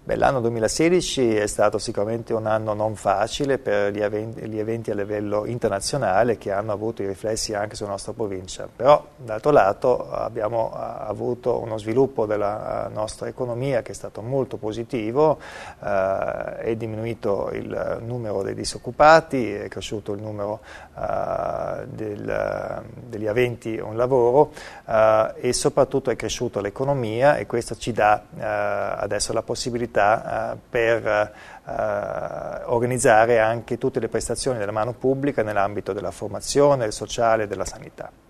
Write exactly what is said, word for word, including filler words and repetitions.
Beh, l'anno duemilasedici è stato sicuramente un anno non facile per gli eventi, gli eventi a livello internazionale che hanno avuto i riflessi anche sulla nostra provincia, però d'altro lato abbiamo avuto uno sviluppo della nostra economia che è stato molto positivo, eh, è diminuito il numero dei disoccupati, è cresciuto il numero eh, del, degli aventi un lavoro eh, e soprattutto è cresciuta l'economia, e questo ci dà eh, adesso la possibilità per uh, organizzare anche tutte le prestazioni della mano pubblica nell'ambito della formazione, del sociale e della sanità.